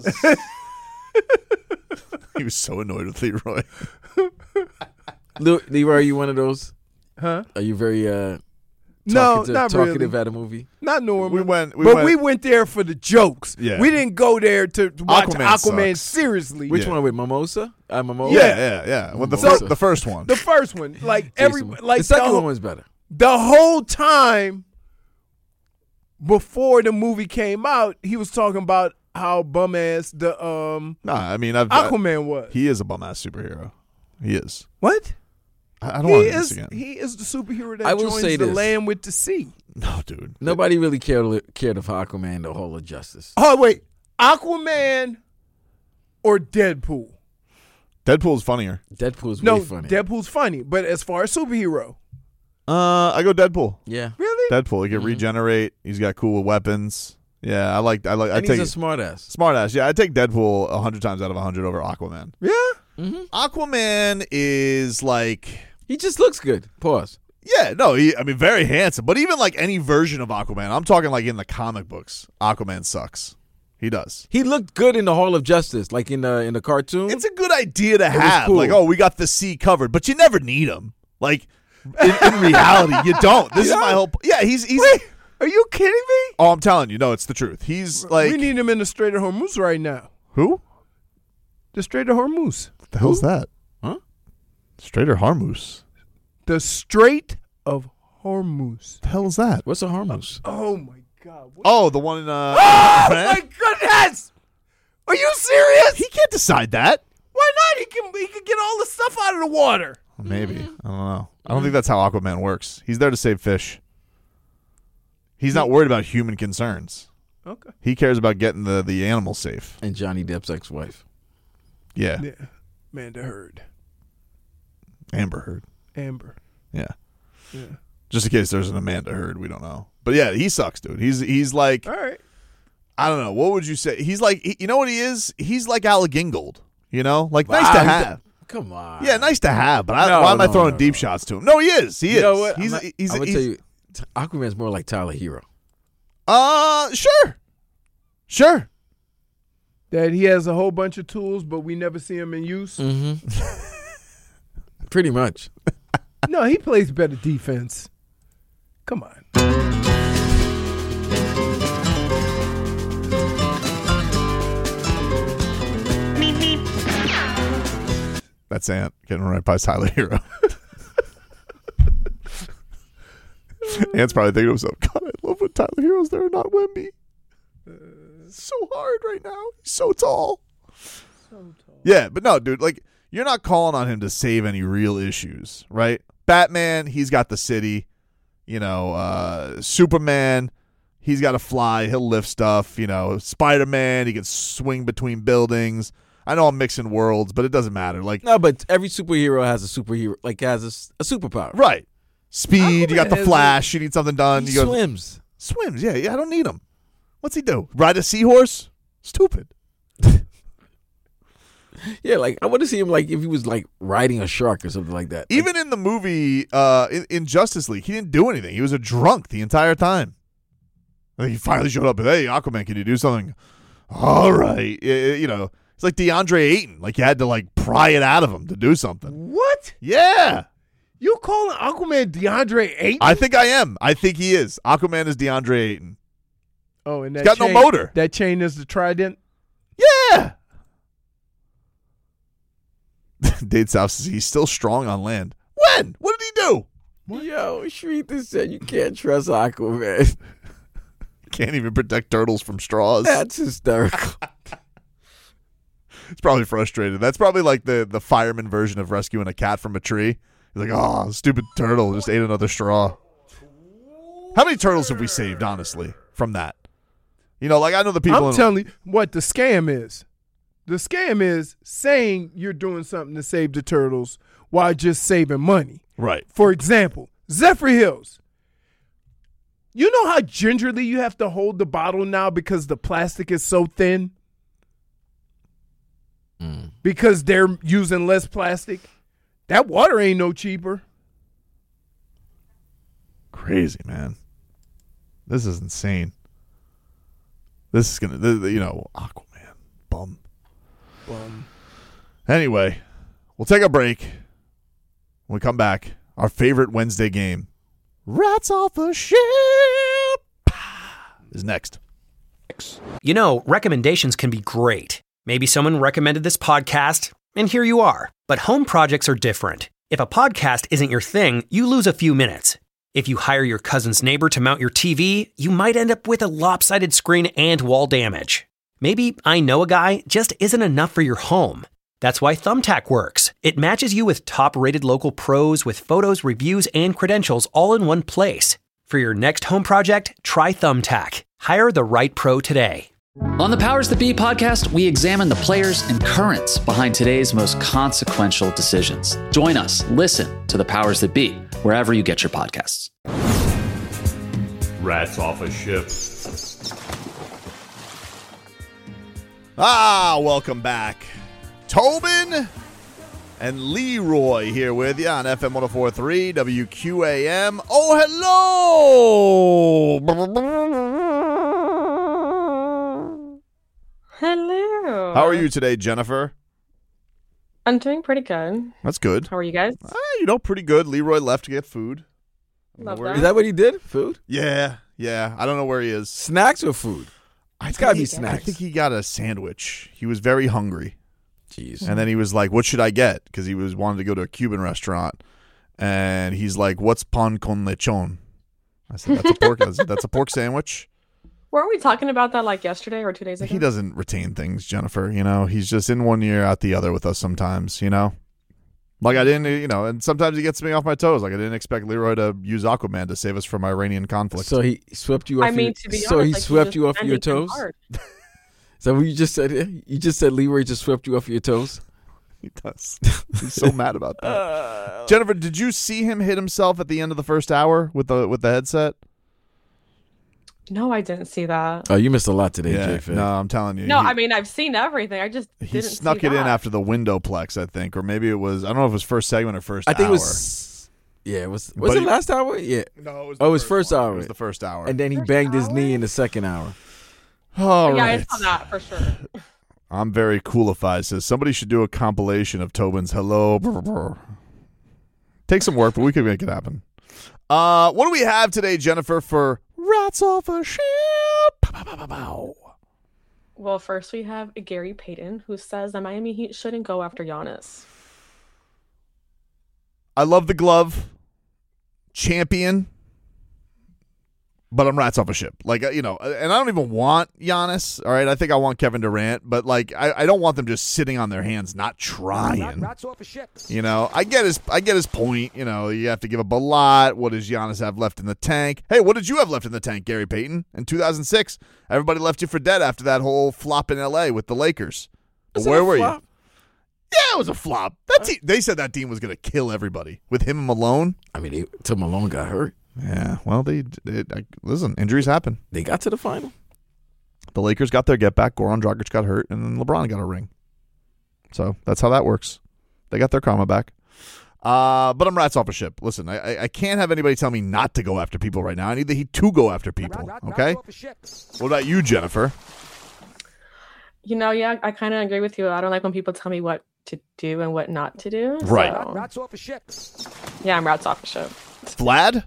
B: He was so annoyed with Leroy.
C: Le- Leroy, are you one of those?
D: Huh?
C: Are you very uh,
D: No,
C: talkative,
D: not
C: talkative
D: really.
C: at a movie?
D: Not normal.
B: We went- we
D: but
B: went-
D: we went there for the jokes.
B: Yeah.
D: We didn't go there to to watch
B: Aquaman
D: Aquaman,
B: sucks.
D: seriously.
C: Which
B: Yeah.
C: one with Mimosa? Uh, Mimosa?
B: Yeah, yeah, yeah. Well, the
C: So-
B: first the first one.
D: The first one, like every,
C: Jason.
D: like
C: the second
D: the,
C: one was better.
D: the whole time before the movie came out, he was talking about how bum ass the um
B: Nah, I mean, I've I-
D: Aquaman was.
B: he is a bum ass superhero. He is.
D: What?
B: I, I don't
D: He
B: want to do
D: is.
B: this again.
D: He is the superhero that
C: I will
D: joins
C: say
D: the
C: this.
D: land with the sea.
B: No, dude.
C: Nobody really cared cared for Aquaman the whole of Justice.
D: Oh wait, Aquaman or Deadpool?
B: Deadpool's funnier.
C: Deadpool's
D: No,
C: way funny.
D: Deadpool's funny, but as far as superhero,
B: Uh, I go Deadpool.
C: yeah.
D: really?
B: Deadpool. He can regenerate. He's got cool weapons. Yeah, I like. I like. I
C: And
B: take
C: he's a smart ass.
B: smart ass. Yeah, I take Deadpool a hundred times out of a hundred over Aquaman.
D: Yeah.
B: Aquaman is like,
C: He just looks good. Pause.
B: yeah, no, he. I mean, very handsome. But even like any version of Aquaman, I'm talking like in the comic books, Aquaman sucks. He does.
C: He looked good in the Hall of Justice, like in the in the cartoon.
B: It's a good idea to
C: was
B: have.
C: cool.
B: Like, oh, we got the sea covered, but you never need him. Like, in, in reality, you don't. This is my whole. Yeah, he's he's.
D: Wait, are you kidding me?
B: Oh, I'm telling you, no, it's the truth. He's like
D: we need him in the Strait of Hormuz right now.
B: who?
D: The Strait of Hormuz.
B: What the hell's that?
C: Huh?
B: Straight or Harmuz?
D: The Strait of Hormuz.
B: What the hell is that?
C: What's a harmless?
D: Oh my God! What-
B: Oh, the one in uh.
D: oh
B: France?
D: my goodness! Are you serious?
B: He can't decide that.
D: Why not? He can. He can get all the stuff out of the water.
B: Maybe. I don't know. I don't think that's how Aquaman works. He's there to save fish. He's not worried about human concerns.
D: Okay.
B: He cares about getting the, the animals safe.
C: And Johnny Depp's ex-wife.
B: Yeah.
D: Yeah. Amanda Heard.
B: Amber Heard.
D: Amber.
B: Yeah.
D: Yeah.
B: Just in case there's an Amanda Heard, we don't know. But yeah, he sucks, dude. He's he's like,
D: All right.
B: I don't know. What would you say? He's like, he- you know what he is? He's like Alec Ingold. You know? Like, nice
C: Wow,
B: to
C: he's
B: have.
C: Come on.
B: Yeah, nice to have, but I,
C: No,
B: why am I
C: no,
B: throwing
C: no,
B: deep
C: no.
B: shots to him? No, he is. He
C: You
B: is.
C: know what?
B: He's,
C: I'm, not,
B: he's,
C: I'm gonna
B: he's,
C: tell you, t- Aquaman's more like Tyler Hero.
B: Uh, sure. Sure.
D: That he has a whole bunch of tools, but we never see him in use.
C: Mm-hmm. Pretty much.
D: No, he plays better defense. Come on.
B: That's Ant getting right by Tyler Hero. Ant's probably thinking to himself, God, I love when Tyler Hero's there and not Wemby. Uh, it's so hard right now. He's so tall.
D: So tall.
B: Yeah, but no, dude, like, you're not calling on him to save any real issues, right? Batman, he's got the city. You know, uh, Superman, he's got to fly. He'll lift stuff. You know, Spider-Man, he can swing between buildings. I know I'm mixing worlds, but it doesn't matter. Like,
C: No, but every superhero has a superhero, like has a, s- a superpower.
B: right. Speed, you got the
D: Aquaman has
B: Flash, you need something done.
C: He
B: you go,
C: swims.
B: Swims, yeah, yeah, I don't need him. What's he do? Ride a seahorse? Stupid.
C: Yeah, like I want to see him like if he was like riding a shark or something like that. Like,
B: Even in the movie, uh, in, in Justice League, he didn't do anything. He was a drunk the entire time. Like, he finally showed up and, hey, Aquaman, can you do something? All right. Y- y- You know, it's like DeAndre Ayton. Like, you had to, like, pry it out of him to do something.
D: What?
B: Yeah.
D: You calling Aquaman DeAndre Ayton?
B: I think I am. I think he is. Aquaman is DeAndre Ayton.
D: oh, and that
B: He's got no
D: chain,
B: motor.
D: That chain is the trident.
B: Yeah. Dade South says he's still strong on land. When? What did he do?
C: Yo, Shrita said you can't trust Aquaman.
B: Can't even protect turtles from straws.
C: That's hysterical.
B: It's probably frustrated. That's probably like the, the fireman version of rescuing a cat from a tree. He's like, oh, stupid turtle just ate another straw. How many turtles have we saved, honestly, from that? You know, like I know the people.
D: I'm
B: in,
D: telling you what the scam is. The scam is saying you're doing something to save the turtles while just saving money.
B: right.
D: For example, Zephyr Hills. You know how gingerly you have to hold the bottle now because the plastic is so thin?
C: Mm.
D: Because they're using less plastic? That water ain't no cheaper.
B: Crazy, man. This is insane. This is gonna, th- th- you know, Aquaman, bum.
D: Um,
B: Anyway, we'll take a break. When we come back, our favorite Wednesday game, Rats Off the Ship, is next.
I: You know, recommendations can be great. Maybe someone recommended this podcast, and here you are. But home projects are different. If a podcast isn't your thing, you lose a few minutes. If you hire your cousin's neighbor to mount your T V, you might end up with a lopsided screen and wall damage. Maybe I know a guy just isn't enough for your home. That's why Thumbtack works. It matches you with top-rated local pros with photos, reviews, and credentials all in one place. For your next home project, try Thumbtack. Hire the right pro today.
J: On the Powers That Be podcast, we examine the players and currents behind today's most consequential decisions. Join us. Listen to the Powers That Be, wherever you get your podcasts.
E: Rats Off a Ship.
B: Ah, welcome back. Tobin and Leroy here with you on F M one oh four point three W Q A M. Oh, hello!
K: Hello.
B: How are you today, Jennifer?
K: I'm doing pretty good.
B: That's good.
K: How are you guys?
B: Ah, you know, pretty good. Leroy left to get food. I don't know
K: Love
B: where
K: that.
B: he-
C: Is that what he did? Food?
B: Yeah, yeah. I don't know where he is.
C: Snacks or food?
B: It's
C: gotta be
B: I
C: snacks.
B: think he got a sandwich. He was very hungry.
C: Jeez.
B: And then he was like, what should I get? Because he was wanted to go to a Cuban restaurant. And he's like, what's pan con lechon? I said, that's a pork, I said, that's a pork sandwich.
K: Weren't we talking about that like yesterday or two days ago?
B: He doesn't retain things, Jennifer. You know, he's just in one ear, out the other with us sometimes, you know? Like I didn't, you know, and sometimes he gets me off my toes. Like I didn't expect Leroy to use Aquaman to save us from Iranian conflict.
C: So he swept you off
K: I mean,
C: your,
K: to be
C: so
K: honest,
C: he
K: like,
C: swept
K: just
C: you off your
K: ending him
C: toes?
K: hard.
C: Is that what you just said? You just said Leroy just swept you off your toes?
B: He does. He's so mad about that. Jennifer, did you see him hit himself at the end of the first hour with the with the headset?
K: No, I didn't see that.
C: Oh, you missed a lot today,
B: Yeah,
C: J-Fig.
B: no, I'm telling you.
K: No,
B: he,
K: I mean I've seen everything. I just
B: he
K: didn't
B: snuck
K: see
B: it
K: that.
B: in after the Windowplex, I think, or maybe it was. I don't know if it was first segment or first.
C: I think
B: hour.
C: it was. Yeah, it was. Was
B: But
C: it
B: he-
C: last hour? Yeah.
B: No, it was.
C: Oh, it was first
B: one.
C: hour.
B: It was the first hour.
C: And then he
K: First
C: banged his
K: hour?
C: knee in the second hour.
B: All
K: yeah,
B: right.
K: I saw that for sure.
B: I'm very coolified. Says somebody should do a compilation of Tobin's hello. Brr, brr. Take some work, but we could make it happen. Uh, what do we have today, Jennifer, for Rats Off a Ship? Pow, pow, pow, pow.
K: Well, first we have Gary Payton, who says the Miami Heat shouldn't go after Giannis.
B: I love the glove. Champion. But I'm rats off a ship. Like, uh, you know, and I don't even want Giannis, all right? I think I want Kevin Durant, but, like, I, I don't want them just sitting on their hands, not trying.
L: Rats off a ship.
B: You know, I get his I get his point. You know, you have to give up a lot. What does Giannis have left in the tank? Hey, what did you have left in the tank, Gary Payton? In two thousand six, everybody left you for dead after that whole flop in L A with the Lakers. But where were
C: flop?
B: you? Yeah, it was a flop. That team, they said that team was going to kill everybody with him and Malone.
C: I mean, they, till Malone got hurt.
B: Yeah, well, they, they I, listen. Injuries happen.
C: They got to the final.
B: The Lakers got their get back. Goran Dragic got hurt, and then LeBron got a ring. So that's how that works. They got their karma back. Uh, but I'm rats off a ship. Listen, I, I I can't have anybody tell me not to go after people right now. I need the Heat to go after people. Okay. What about you, Jennifer?
K: You know, yeah, I kind of agree with you. I don't like when people tell me what to do and what not to do.
B: Right.
K: So,
L: Rats off a ship.
K: yeah, I'm rats off a ship.
B: Vlad?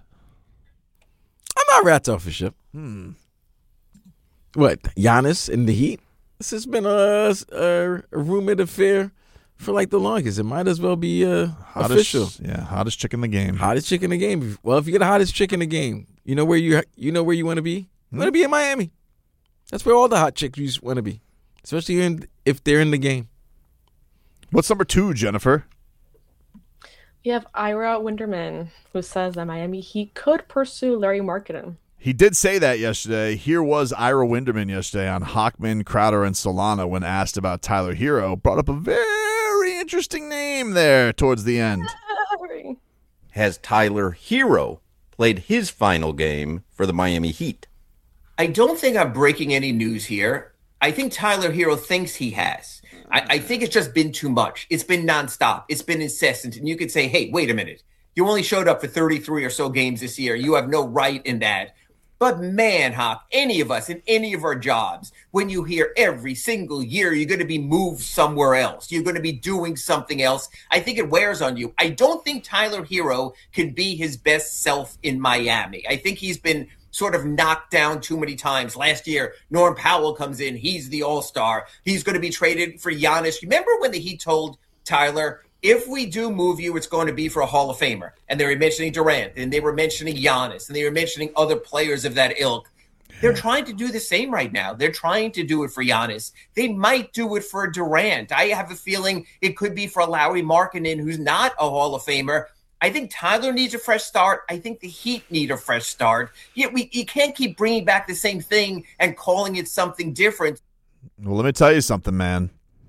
C: I'm not rats off a ship.
B: Hmm.
C: What? Giannis in the Heat? This has been a, a, a rumored affair for like the longest. It might as well be uh,
B: Hottest,
C: official.
B: Yeah, hottest chick in the game.
C: Hottest chick in the game. Well, if you're the hottest chick in the game, you know where you you know where you want to be. You want to be in Miami. That's where all the hot chicks you want to be, especially in, if they're in the game.
B: What's number two, Jennifer?
K: You have Ira Winderman, who says that Miami Heat could pursue Larry Marketing.
B: He did say that yesterday. Here was Ira Winderman yesterday on Hockman, Crowder, and Solana when asked about Tyler Hero. Brought up a very interesting name there towards the end.
M: Has Tyler Hero played his final game for the Miami Heat?
N: I don't think I'm breaking any news here. I think Tyler Hero thinks he has. I, I think it's just been too much. It's been nonstop. It's been incessant. And you could say, hey, wait a minute. You only showed up for thirty-three or so games this year. You have no right in that. But man, Hawk, any of us in any of our jobs, when you hear every single year you're going to be moved somewhere else, you're going to be doing something else, I think it wears on you. I don't think Tyler Hero can be his best self in Miami. I think he's been sort of knocked down too many times. Last year, Norm Powell comes in. He's the all-star. He's going to be traded for Giannis. Remember when the Heat told Tyler, if we do move you, it's going to be for a Hall of Famer. And they were mentioning Durant, and they were mentioning Giannis, and they were mentioning other players of that ilk. They're trying to do the same right now. They're trying to do it for Giannis. They might do it for Durant. I have a feeling it could be for Lauri Markkanen, who's not a Hall of Famer. I think Tyler needs a fresh start. I think the Heat need a fresh start. Yet we, you can't keep bringing back the same thing and calling it something different.
B: Well, let me tell you something, man.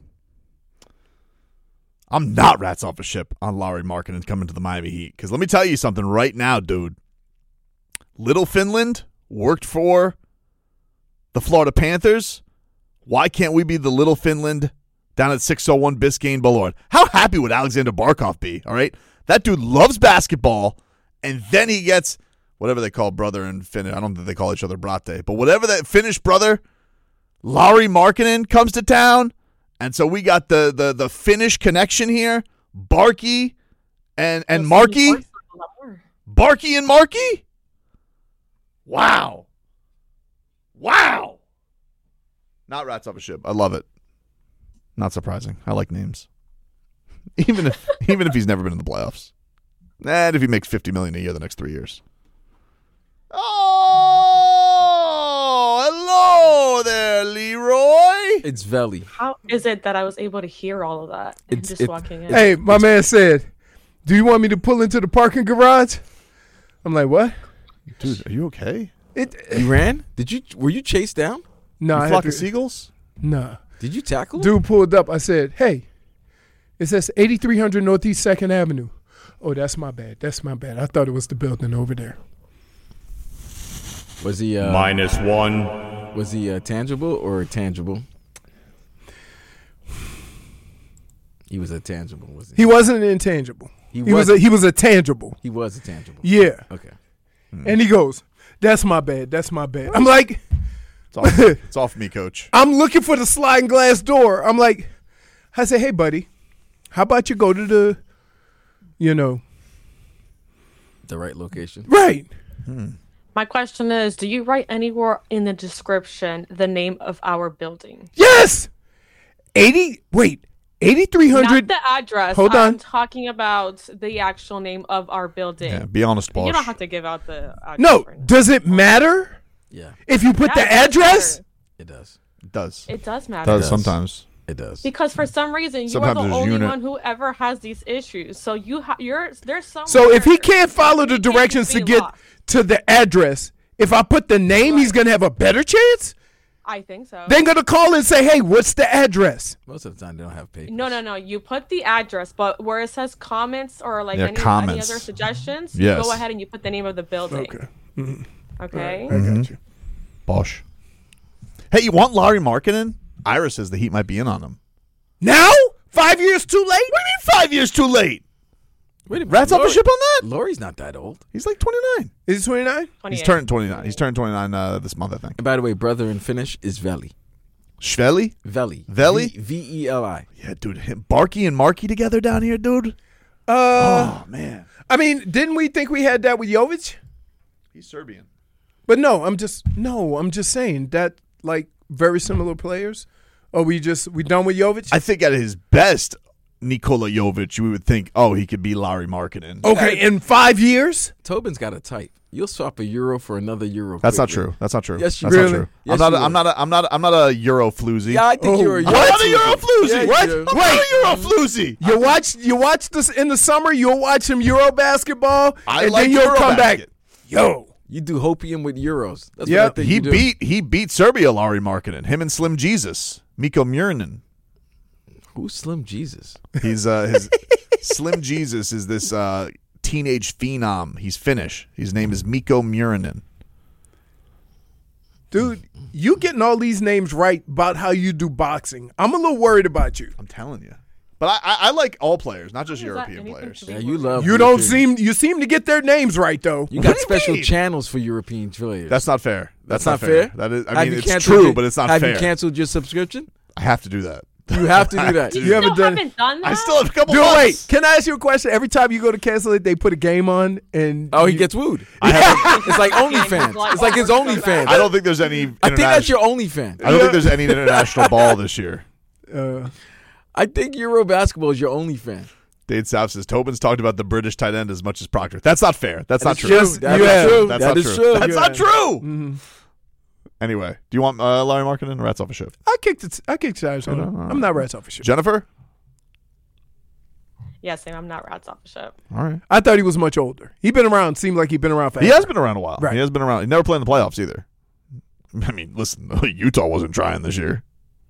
B: I'm not rats off a ship on Lauri Markkanen coming to the Miami Heat. Because let me tell you something right now, dude. Little Finland worked for the Florida Panthers. Why can't we be the Little Finland down at six oh one Biscayne Boulevard? How happy would Alexander Barkov be, all right? That dude loves basketball, and then he gets whatever they call brother in Finnish. I don't think they call each other brate, but whatever that Finnish brother, Lauri Markkanen comes to town, and so we got the the the Finnish connection here. Barky and and Marky, Barky and Marky. Wow, wow. Not rats off a ship. I love it. Not surprising. I like names. Even if even if he's never been in the playoffs. And if he makes fifty million dollars a year the next three years. Oh, hello there, Leroy.
C: It's Veli.
K: How is it that I was able to hear all of that and
C: It's-
K: just
C: it-
K: walking in?
D: Hey, my man said, do you want me to pull into the parking garage? I'm like, what?
B: Dude, are you okay?
D: It.
C: You ran? Did you? Were you chased down?
D: No,
B: You
D: I
B: flock
D: had
B: of
D: to-
B: seagulls?
D: Nah.
C: Did you tackle? him?
D: Dude pulled up. I said, hey, it says eighty-three hundred Northeast second Avenue. Oh, that's my bad. That's my bad. I thought it was the building over there.
C: Was he uh,
E: Minus one.
C: Was he uh, tangible or tangible? He was a tangible, was he?
D: He wasn't an intangible.
C: He,
D: he was a, he was a tangible.
C: He was a tangible.
D: Yeah.
C: Okay.
B: Hmm.
D: And he goes, "That's my bad. That's my bad." I'm like,
B: It's off, it's off me, coach.
D: I'm looking for the sliding glass door. I'm like, I say, "Hey, buddy, how about you go to the, you know,
C: The right location.
D: right?"
B: Hmm.
K: My question is, do you write anywhere in the description the name of our building?
D: Yes. eighty. Wait. eighty-three hundred.
K: Not the address.
D: Hold
K: I'm
D: on.
K: talking about the actual name of our building.
B: Yeah, be honest, Bosh.
K: You don't have to give out the address.
D: No.
K: right now.
D: Does it matter?
C: Yeah.
D: If you put
K: Yeah,
D: the
K: it does
D: address?
K: matter.
C: It does.
B: It does.
K: It does matter.
B: does sometimes.
C: It does.
K: Because for some reason you
B: Sometimes
K: are the
B: there's
K: only
B: unit-
K: one who ever has these issues. So you ha- you're there's some.
D: So if he can't follow the directions to get to the address, if I put the name, he's gonna have a better chance.
K: I think so.
D: They're gonna call and say, "Hey, what's the address?"
C: Most of the time they don't have paper.
K: No, no, no. You put the address, but where it says comments or like
B: Yeah,
K: any, any
B: comments.
K: other suggestions,
B: Yes.
K: you go ahead and you put the name of the building.
D: Okay. Mhm.
K: Okay.
D: I got you.
B: Bosh. Hey, you want Larry Markkinen? Ira says the Heat might be in on him.
D: Now? Five years too late?
B: What do you mean five years too late?
C: Wait a minute.
B: Rats off the
C: Laurie-
B: ship on that?
C: Laurie's not that old.
B: He's like twenty-nine.
D: Is he twenty-nine?
B: He's turning twenty-nine. He's turning twenty-nine uh, this month, I think.
C: And by the way, brother in Finnish is Veli.
B: Shveli?
C: Veli.
B: Veli?
C: V E L I.
B: Yeah, dude. Him, Barky and Marky together down here, dude.
D: Uh,
B: oh, man.
D: I mean, didn't we think we had that with Jovic?
B: He's Serbian.
D: But no, I'm just no, I'm just saying that like very similar players. Are we just we done with Jovic?
B: I think at his best, Nikola Jovic, we would think, oh, he could be Larry Markkinen.
D: Okay, in five years?
C: Tobin's got a type. You'll swap a euro for another euro.
B: That's not
C: quickly.
B: true. That's not true.
C: Yes, you
B: That's
C: really?
B: not true.
C: Yes,
B: I'm not.
C: you
B: A, I'm
C: will.
B: not. A, I'm not. I'm not a Euro floozy.
C: Yeah, I think you're a
B: I'm
C: Euro
B: not a Euro floozy.
C: Yeah,
B: what?
C: you do.
B: I'm not a Euro floozy.
D: You watch you watch this in the summer, you'll watch some Euro basketball,
B: I
D: and
B: like
D: then you'll
B: Euro
D: come
B: basket.
D: back. Yo.
C: You do hopium with euros. That's
B: Yeah,
C: what I think
B: he
C: you do.
B: beat he beat Serbia. Larry Markkinen. Him and Slim Jesus. Miko Murinen.
C: Who's Slim Jesus?
B: He's uh his Slim Jesus is this uh teenage phenom. He's Finnish. His name is Miko Murinen.
D: Dude, you getting all these names right about how you do boxing. I'm a little worried about you.
B: I'm telling you. But I, I, I like all players, not just
K: Is that
B: European
K: anything
B: players.
K: to be
C: Yeah, you love.
D: You don't
C: European-
D: seem you seem to get their names right though.
C: You
B: What
C: got
B: do you
C: special
B: mean?
C: channels for European players.
B: That's not fair. That's,
C: That's not fair.
B: That is. I
C: Have
B: mean,
C: you
B: it's
C: canceled
B: true,
C: your-
B: but it's not
C: have
B: fair.
C: you canceled your subscription?
B: I have to do that.
C: You have to do that.
K: You,
D: You haven't
K: still
D: done-
K: haven't done that?
B: I still have a couple
D: Dude,
B: months.
D: wait, can I ask you a question? Every time you go to cancel it, they put a game on and
C: Oh, he
D: you-
C: gets wooed.
B: I haven't,
C: It's like
K: He's
C: OnlyFans.
K: like,
C: It's like his
K: oh, we're so
C: OnlyFans.
K: bad.
B: I don't think there's any.
C: I think that's
B: international-
C: your OnlyFans.
B: I don't think there's any international ball this year.
D: uh,
C: I think Euro basketball is your OnlyFans.
B: Dade South says Tobin's talked about the British tight end as much as Proctor. That's not fair. That's not
C: That
B: true.
C: is
D: Just-
C: true. That
D: you
C: is
D: have-
C: true.
B: That's
C: That
B: not
C: is
B: true.
C: true.
B: That's
D: You
B: not
D: have.
B: true.
D: mhm.
B: Anyway, do you want uh, Larry Markkinen or Rats off a ship?
D: I kicked it. I kicked tires on him. I'm not rats off a shit.
B: Jennifer?
K: Yeah, same. I'm not rats off the ship.
B: All right.
D: I thought he was much older. He been around. Seemed like he been around for.
B: He has been around a while.
D: Right.
B: He has been around. He never played in the playoffs either. I mean, listen, Utah wasn't trying this year.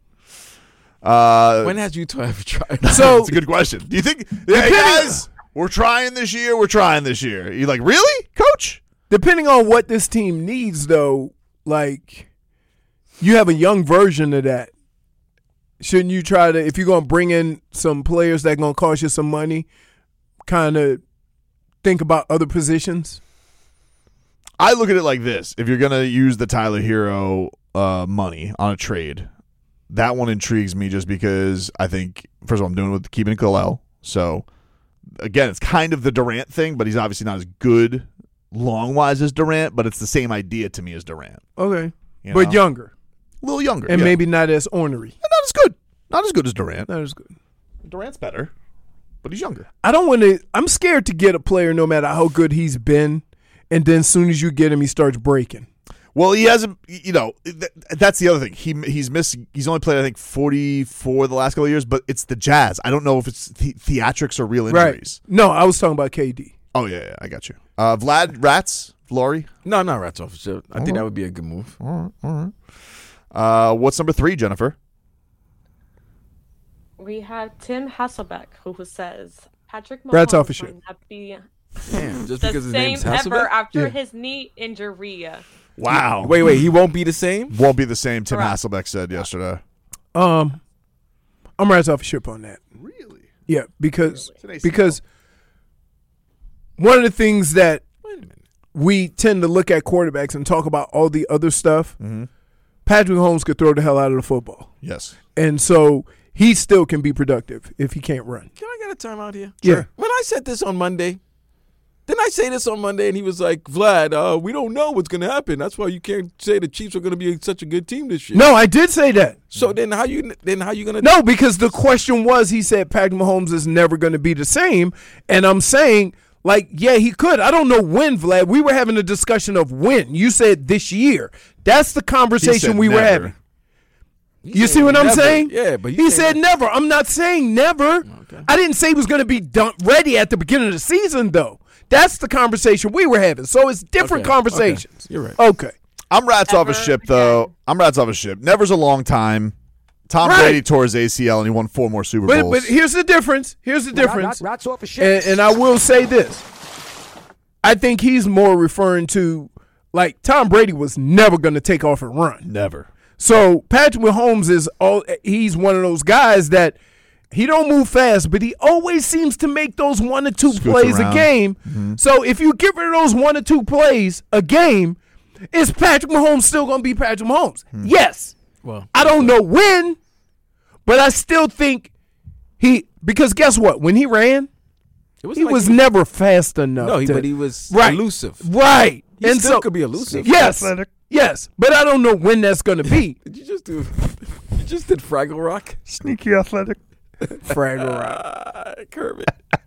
B: Uh,
C: When has Utah ever tried?
D: So
B: That's a good question. Do you think, yeah, guys, we're trying this year? We're trying this year. You're like, really, coach?
D: depending on what this team needs, though, like you have a young version of that. Shouldn't you try to, if you're gonna bring in some players that gonna cost you some money, kind of think about other positions?
B: I look at it like this. If you're going to use the Tyler Hero uh, money on a trade, that one intrigues me just because I think, first of all, I'm doing it with Keegan Khalil. So, again, it's kind of the Durant thing, but he's obviously not as good long-wise as Durant, but it's the same idea to me as Durant.
D: Okay,
B: You
D: but
B: know?
D: younger
B: A little younger.
D: and
B: yeah.
D: maybe not as ornery.
B: not as good. Not as good as Durant.
D: Not as good.
B: Durant's better, but he's younger.
D: I don't want to. I'm scared to get a player, no matter how good he's been, and then as soon as you get him, he starts breaking.
B: Well, he hasn't. You know, th- that's the other thing. He he's missed. He's only played, I think, forty-four the last couple of years. But it's the Jazz. I don't know if it's the- theatrics or real injuries.
D: Right? No, I was talking about K D.
B: Oh yeah, yeah, I got you. Uh, Vlad Rats, Laurie.
C: No, not rats off the ship. I think
B: right.
C: that would be a good move.
B: All right, all right. Uh, what's number three, Jennifer?
K: We have Tim Hasselbeck, who, who says Patrick
D: Rats
K: Mahomes
D: off a
K: might
D: shit.
K: not be
C: Damn, just
K: the
C: because his
K: same
C: name's
K: ever
C: Hasselbeck?
K: after
D: Yeah.
K: his knee injury.
B: Wow.
C: Wait, wait. He won't be the same?
B: Won't be the same, Tim Hasselbeck said yesterday.
D: Um, I'm right off a ship on that.
B: Really?
D: Yeah, because because one of the things that we tend to look at quarterbacks and talk about all the other stuff,
B: mm-hmm.
D: Patrick Mahomes could throw the hell out of the football.
B: Yes.
D: And so he still can be productive if he can't run.
C: Can I get a timeout here?
D: Yeah.
C: When I said this on Monday, didn't I say this on Monday? And he was like, Vlad, uh, we don't know what's going to happen. That's why you can't say the Chiefs are going to be such a good team this year.
D: No, I did say that.
C: So then how you then how you going to
D: No, because the question was, he said Patrick Mahomes is never going to be the same. And I'm saying, like, yeah, he could. I don't know when, Vlad. We were having a discussion of when. You said this year. That's the conversation we
B: never.
D: were having.
C: He
D: You see what I'm
C: never.
D: saying?
C: Yeah, but
D: he said never. I'm not saying never. Okay. I didn't say he was going to be done, ready at the beginning of the season, though. That's the conversation we were having. So it's different
C: Okay.
D: conversations.
C: Okay. You're right.
D: Okay.
B: I'm rats off a
K: Never
B: ship, though. I'm rats off a ship. Never's a long time. Tom
D: Right.
B: Brady tore his A C L and he won four more Super
D: But,
B: Bowls.
D: but here's the difference. Here's the difference.
L: Rats off a ship.
D: And, and I will say this. I think he's more referring to, like, Tom Brady was never going to take off and run.
B: Never.
D: So Patrick Mahomes is all. He's one of those guys that he don't move fast, but he always seems to make those one or two
B: Scoots
D: plays
B: around.
D: a game.
B: Mm-hmm.
D: So if you get rid of those one or two plays a game, is Patrick Mahomes still going to be Patrick Mahomes?
B: Hmm.
D: Yes.
C: Well,
D: I don't know when, but I still think he, because guess what? When he ran,
C: It was
D: he
C: like
D: was
C: he-
D: never fast enough.
C: No, he,
D: to-
C: but he was
D: right.
C: elusive.
D: Right.
C: He
D: and
C: still
D: so,
C: could be elusive.
D: Yes. Yes. But I don't know when that's going to be.
C: Did you just do? You just did Fraggle Rock.
B: Sneaky athletic.
D: Fraggle Rock.
C: Ah, Kermit.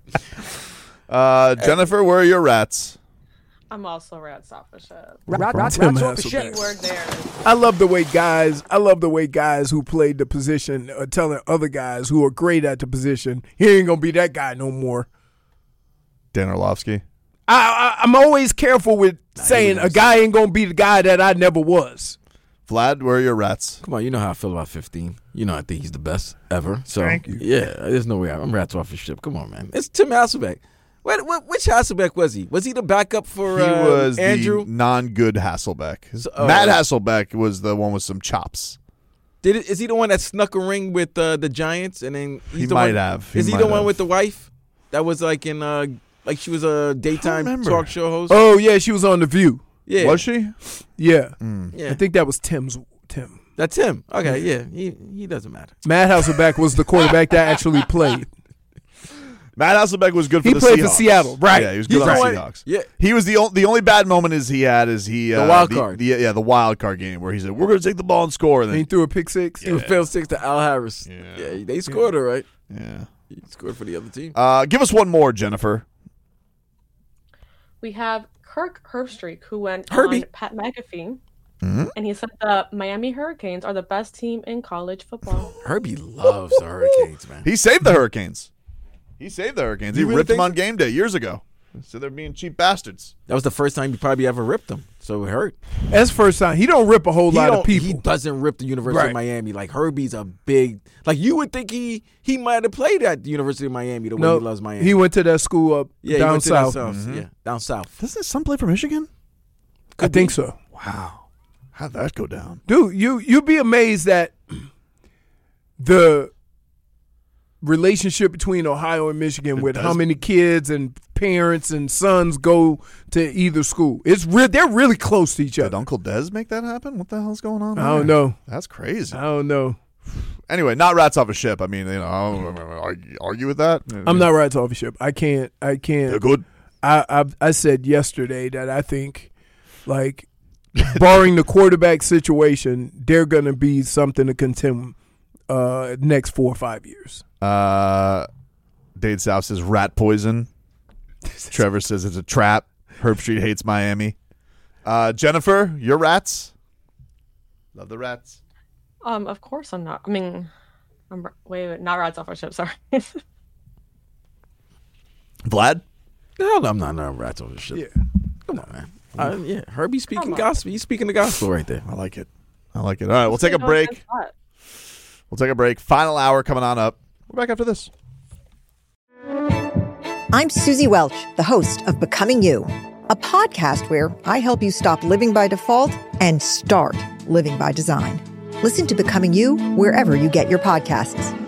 B: Uh, Jennifer, where are your rats?
K: I'm also rats off the ship.
L: Rat, rat,
D: Tim
L: rats off the
D: Hasselbeck.
L: ship.
K: Keyword there.
D: I love the way guys. I love the way guys who played the position are telling other guys who are great at the position, he ain't gonna be that guy no more.
B: Dan Orlovsky.
D: I, I I'm always careful with saying a guy ain't gonna be the guy that I never was.
B: Vlad, where are your rats?
C: Come on, you know how I feel about fifteen. You know I think he's the best ever. So
D: Thank you.
C: Yeah, there's no way I'm rats off his ship. Come on, man. It's Tim Hasselbeck. Wait, wh- which Hasselbeck was he? Was he the backup for
B: He
C: uh,
B: was
C: Andrew?
B: the non-good Hasselbeck.
C: So- oh.
B: Matt Hasselbeck was the one with some chops.
C: Did it, is he the one that snuck a ring with uh, the Giants and then he's
B: He
C: the
B: might
C: one,
B: have. He
C: is he
B: might
C: the one
B: have.
C: with the wife that was like in uh like she was a daytime
B: remember.
C: talk show host?
D: Oh yeah, she was on The View.
C: yeah,
B: Was she?
D: Yeah,
C: yeah.
D: I think that was Tim's Tim.
C: That's him. Okay, yeah, he he doesn't matter.
D: Matt Hasselbeck was the quarterback that actually played.
B: Matt Hasselbeck was good for
D: He
B: the
D: played for
B: Seahawks.
D: Seattle, right.
B: Yeah, he was good
C: You
B: on
C: know
B: the
C: what?
B: Seahawks.
C: Yeah.
B: He was the only the only bad moment is he had is he uh,
C: The wild card.
B: The, yeah, the wild card game where he said we're going to take the ball and score, and
D: And he
B: then
D: threw a pick six.
C: He fell six to Al Harris.
B: Yeah.
C: Yeah, they scored her right.
B: yeah.
C: He scored for the other team.
B: Uh, give us one more, Jennifer.
K: We have Kirk Herbstreit, who went
C: Herbie.
K: on Pat McAfee,
B: Mm-hmm.
K: and he said the Miami Hurricanes are the best team in college football.
C: Herbie loves the Hurricanes, man.
B: He saved the Hurricanes. He saved the Hurricanes. He
C: You really
B: ripped them
C: think
B: on
C: so?
B: game day years ago. So they're being cheap bastards.
C: That was the first time he probably ever ripped them, so it hurt.
D: That's the first time. He don't rip a whole
C: He
D: lot
C: don't-
D: of people.
C: He doesn't rip the University
D: Right.
C: of Miami. Like Herbie's a big. Like you would think he he might have played at the University of Miami the way
D: no,
C: he loves Miami.
D: he went to that school up
C: yeah,
D: down
C: he went to
D: south.
C: down south. Yeah, down south.
B: Doesn't his son play for Michigan?
D: I think so.
B: Wow. How'd that go down?
D: Dude, you you'd be amazed that the relationship between Ohio and Michigan with how
B: does-
D: many kids and parents and sons go to either school. It's re- they're really close to each
B: Did
D: other.
B: Uncle Des make that happen? What the hell's going on?
D: I don't
B: there?
D: know.
B: That's crazy.
D: I don't know.
B: Anyway, not rats off a ship. I mean, you know, I don't argue, argue with that.
D: I'm not right off a ship. I can't. I can't.
B: They're good.
D: I, I I said yesterday that I think, like, barring the quarterback situation, they're going to be something to contend uh, next four or five years.
B: Uh, Dade South says rat poison. Trevor says it's a trap. Herbstreit hates Miami. Uh, Jennifer, your rats? Love the rats.
K: Um, of course I'm not. I mean, I'm wait, wait not rats off our ship. Sorry.
B: Vlad?
C: Hell, I'm not no rats over shit.
D: Yeah.
C: Come on, man. Uh, yeah, Herbie speaking gospel. He's speaking the gospel right there.
B: I like it. I like it. All right, we'll take a break. We'll take a break. Final hour coming on up. We're back after this.
O: I'm Susie Welch, the host of Becoming You.
L: a podcast where I help you stop living by default and start living by design. Listen to Becoming You wherever you get your podcasts.